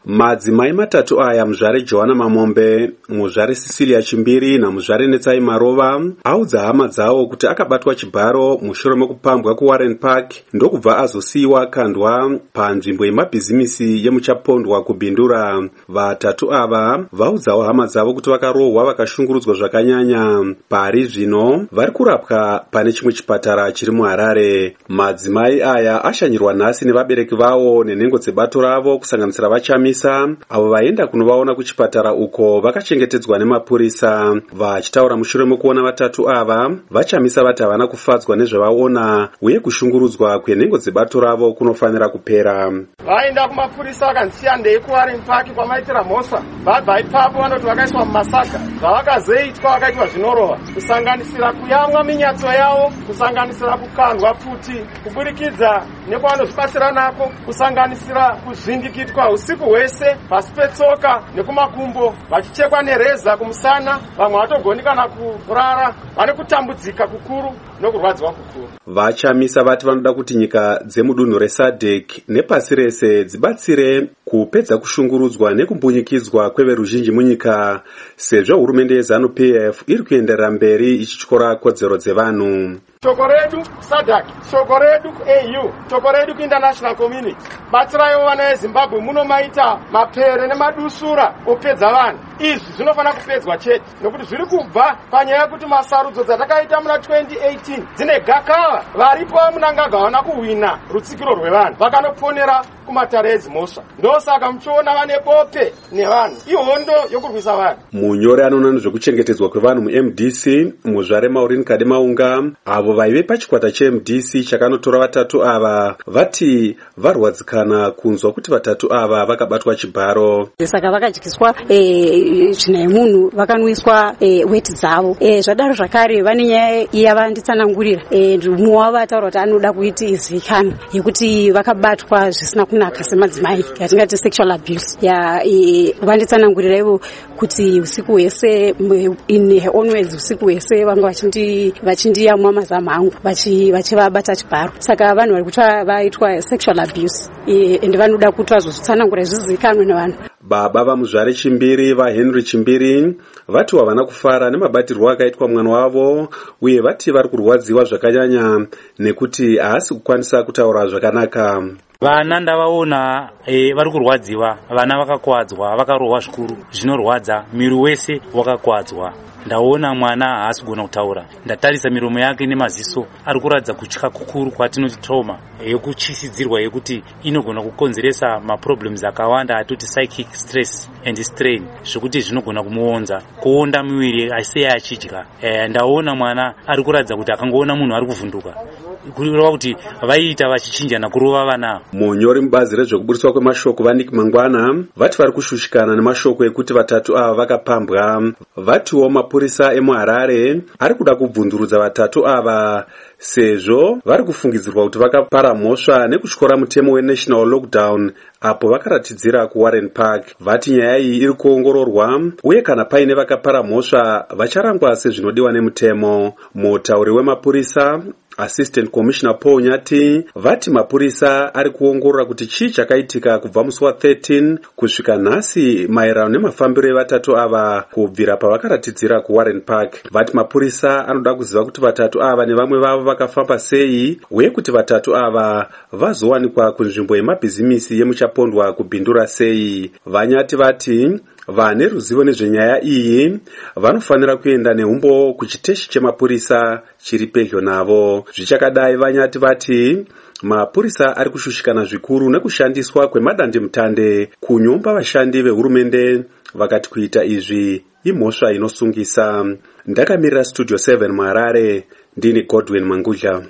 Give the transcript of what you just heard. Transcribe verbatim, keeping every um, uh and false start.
Madzimai matatu aya, muzvare Johanna Mamombe, muzvare Cecilia Chimbiri namuzvare Netsai Marova, audza hama dzawo kuti akabatwa chibharo mushure mekupambwa kuWarren Park ndokubva azosiyiwa kandwa panzvimbo yemabhizimisi yemuchapondwa kubhindura. Vatatu ava vaudzawo hama dzavo kuti vakarohwa vakashungurudzwa zvakanyanya. Pari zvino vari kurapwa pane chimwe chipatara chiri muHarare. Madzimai aya ashanyirwa nhasi nevabereki vavo nenhengo dzebato ravo kusanganisira vachami avo vaenda kunovaona kuchipatara uko vakachengetedzwa nemapurisa. Vachitaura mushure mekuona vatatu ava, vachamisa vati havana kufadzwa nezvavaona uye kushungurudzwa kwenhengo dzebato ravo kunofanira kupera. Vaenda kumapurisa vakansiya ndei kuWarren Park kwamaitira mhosva. Vabva ipapo vanoti vakaiswa mumasaga. Zvavakazoitwa vakaitwa zvinorohwa, kusanganisira kuyamwa minyatso yavo, kusanganisira kukandwa futi, kuburikidza nekwavanozvibatsira nako, kusanganisira kuzvindikitwa usiku hwese pasi petsoka nekumakumbo, vachichekwa nereza kumusana. Vamwe vatogoni kana kurara, vane kutambudzika kukuru nokurwadziwa kukuru. Vachamisa vati vanoda kuti nyika dzemudunhu reSADC nepasi rese dzibatsire kupedza kushungurudzwa nekumbunyikidzwa kweveruzhinji munyika, sezvo hurumende yeZANU P F iri kuenderera mberi ichityora kodzero dzevanhu. Shoko redu SADC, shoko redu A U, shoko redu kuinternational community. Batsiraiwo vana veZimbabwe muno maita mapere nemadusura opedza vanhu. Izvi zvinofana kupedzwa chete nokuti zviri kubva panyaya yekuti masarudzo dzatakaita muna twenty eighteen dzine gakava. Varipo vamunangagwa vana kuhwina rutsikiro rwevanhu vakanoponera kumatare edzimhosva. Ndosaka muchiona vane bope nevanhu, ihondo yokurwisa vanhu. Munyori anoona nezvekuchengetedzwa kwevanhu mu-M D C, muzvare Maureen Kademaunga, avo vaive pachikwata che-M D C chakanotora vatatu ava, vati varwadzikana kunzwa kuti vatatu ava vakabatwa chibharo. Saka vakadyiswa tsvina yemunhu, vakanwiswa weti dzavo. Zvadaro zvakare vane nyaya yavanditsanangurira. Mumwe wavo ataura kuti anoda kuiti izivikanwe yekuti vakabatwa zvisina kunaka semadzimai, yatingati sexual abuse. Ya vanditsanangurira ivo kuti usiku hwese in her own words, usiku hwese vanga vachindi vachindiyamwa mazamu angu vachivabata chibharo. Saka vanhu vari kuti vaitwa sexual abuse ende vanoda kuti vazozvitsanangura zvizivikanwe nevanhu. Baba vamuzvare Chimbiri vaHenry Chimbiri vati havana kufara nemabatirwo akaitwa mwana wavo uye vati vari kurwadziwa zvakanyanya nekuti haasi kukwanisa kutaura zvakanaka. Vana ndavaona e, vari kurwadziwa, vana vakakwadzwa, vakarohwa zvikuru zvinorwadza, miri wese wakakwadzwa. Ndaona mwana haasi kugona kutaura, ndatarisa miromo yake nemaziso ari kuratidza kutya kukuru kwatinoti trauma yekuchisidzirwa yekuti inogona kukonzeresa maproblems akawanda atoti psychic stress and strain, zvekuti zvinogona kumuonza kuonda miviri asi achidya. E, ndaona mwana ari kuratidza kuti akangoona munhu ari kuvhunduka, kureva kuti vaiita vachichinjana kurova vana. Munyori mubazi rezvekuburiswa kwemashoko vaNick Mangwana vati vari kushushikana nemashoko ekuti vatatu ava vakapambwa. Vatiwo mapurisa emuHarare ari kuda kubvundurudza vatatu ava sezvo vari kufungidzirwa kuti vakapara mhosva nekutyora mutemo wenational lockdown apo vakaratidzira kuWarren Park. Vati nyaya iyi iri kuongororwa uye kana paine vakapara mhosva vacharangwa sezvinodiwa nemutemo. Mutauri wemapurisa Assistant Commissioner Paul Nyati vati mapurisa ari kuongorora kuti chii chakaitika kubva musi wa thirteen kusvika nhasi maererano nemafambiro evatatu ava kubvira pavakaratidzira kuWarren Park. Vati mapurisa anoda kuziva kuti vatatu ava nevamwe vavo vakafamba sei uye kuti vatatu ava vazowanikwa kunzvimbo yemabhizimisi yemuchapondwa kubhindura sei. Vanyati vati vane ruzivo nezvenyaya iyi vanofanira kuenda neumbo kuchiteshi chemapurisa chiri pedyo navo. Zvichakadai Vanyati vati mapurisa ari kushushikana zvikuru nekushandiswa kwemadandemutande kunyomba vashandi vehurumende, vakati kuita izvi imhosva inosungisa. Ndakamirira Studio seven muHarare, ndini Godwin Mangudla.